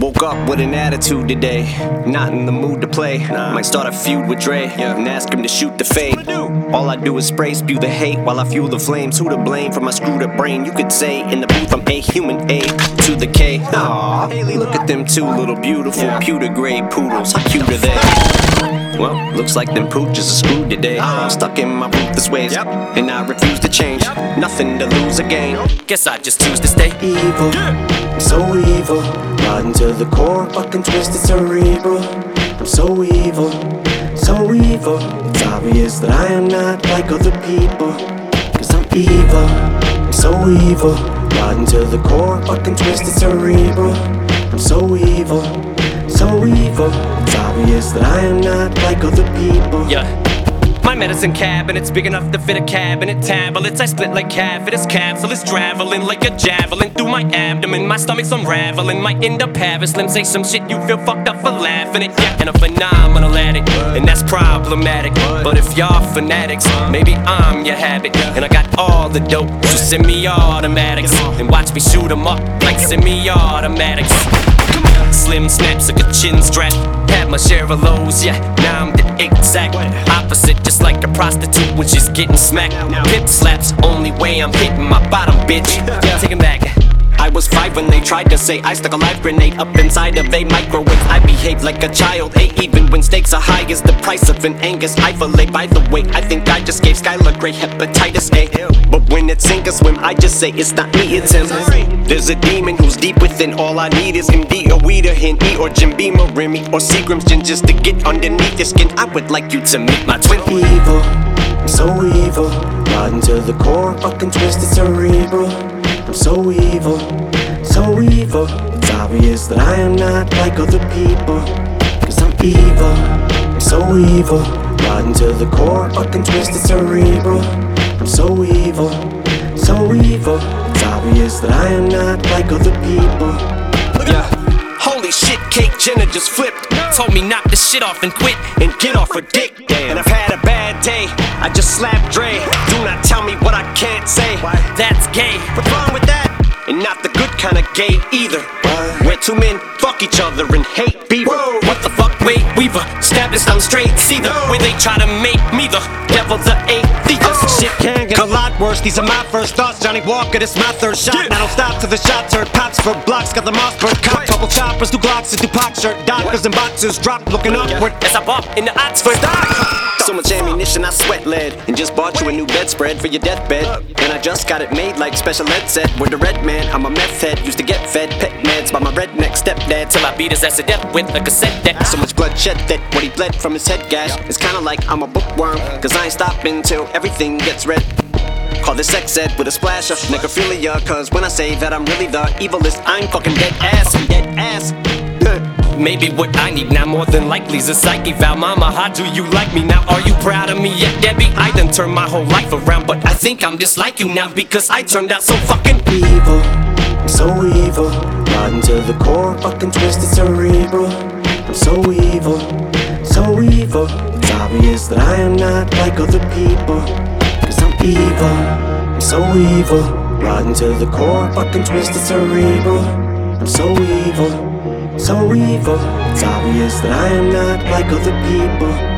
Woke up with an attitude today, not in the mood to play. Might start a feud with Dre and ask him to shoot the fade. All I do is spray, spew the hate while I fuel the flames. Who to blame for my screwed up brain? You could say in the booth I'm a human A to the K. Aww, look at them two little beautiful pewter gray poodles. How cute are they? Well, looks like them pooches are screwed today. I'm stuck in my ruthless ways, and I refuse to change. Nothing to lose again. Guess I just choose to stay evil. I'm so evil, rotten to the core, fucking twisted cerebral. I'm so evil, so evil. It's obvious that I am not like other people, 'cause I'm evil. I'm so evil, rotten to the core, fucking twisted cerebral. I'm so evil, so evil. It's obvious that I am not like other people. Yeah. My medicine cabinet's big enough to fit a cabinet. Tablets I split like cavities. Capsule is traveling like a javelin through my abdomen. My stomach's unraveling. Might end up having Slim say some shit you feel fucked up for laughing at. Yeah, and a phenomenal addict, and that's problematic. But if y'all fanatics, maybe I'm your habit. And I got all the dope, so semi-automatics, and watch me shoot 'em up like semi-automatics. Slim snaps like a chin strap. Had my share of lows, yeah. Now I'm the exact opposite, just like a prostitute when she's getting smacked. Hip slaps, only way I'm hitting my bottom, bitch. Take him back. I was 5 when they tried to say I stuck a live grenade up inside of a microwave. I behaved like a child, 8 even when stakes are high as the price of an Angus I fillet. By the way, I think I just gave Skylar Grey hepatitis A. But when it's sink or swim, I just say it's not me, it's him. There's a demon who's deep within. All I need is MD or weed or Hen E or Jim Beam or Remy or Seagram's gin just to get underneath your skin. I would like you to meet my twin. Evil, I'm so evil, rotten to the core, fucking twisted cerebral. I'm so evil, so evil. It's obvious that I am not like other people, 'cause I'm evil. I'm so evil, rotten to the core, fucking twisted cerebral. I'm so evil, so evil. It's obvious that I am not like other people. Yeah. Holy shit, Cake Jenner just flipped. Told me knock this shit off and quit and get off her dick. And I've had a bad day, I just slapped Dre. Do not tell me what I can't say. That's gay. What's wrong with that? And not the good kind of gay either. Where two men fuck each other and hate beaver. What the fuck, Wade Weaver? Stab this down straight, see the way they try to make me the devil, the atheist. Shit can get a lot worse, these are my first thoughts. Johnny Walker, this my third shot. Now don't stop till the shots heard. Pops for blocks, got the Mossberg cock. Couple choppers, 2 Glocks, a Tupac shirt. Doctors and boxers drop, looking upward as I bump in the Oxford. So much ammunition I sweat lead, and just bought you a new bedspread for your deathbed. And I just got it made like special ed set. With the red man, I'm a meth head. Used to get fed pet meds by my redneck stepdad till I beat his ass to death with a cassette deck. So much blood shed that when he bled from his head gash. It's kinda like I'm a bookworm, 'cause I ain't stopping till everything gets read. Call this sex ed with a splash of necrophilia, 'cause when I say that I'm really the evilest, I'm fucking dead ass, I'm dead ass. Maybe what I need now more than likely is a psyche valve. Mama, how do you like me now? Are you proud of me yet, Debbie? I done turned my whole life around, but I think I'm just like you now because I turned out so fucking evil. I'm so evil, rotten to the core, fucking twisted cerebral. I'm so evil, so evil. It's obvious that I am not like other people, 'cause I'm evil. I'm so evil, rotten to the core, fucking twisted cerebral. I'm so evil, so evil. It's obvious that I am not like other people.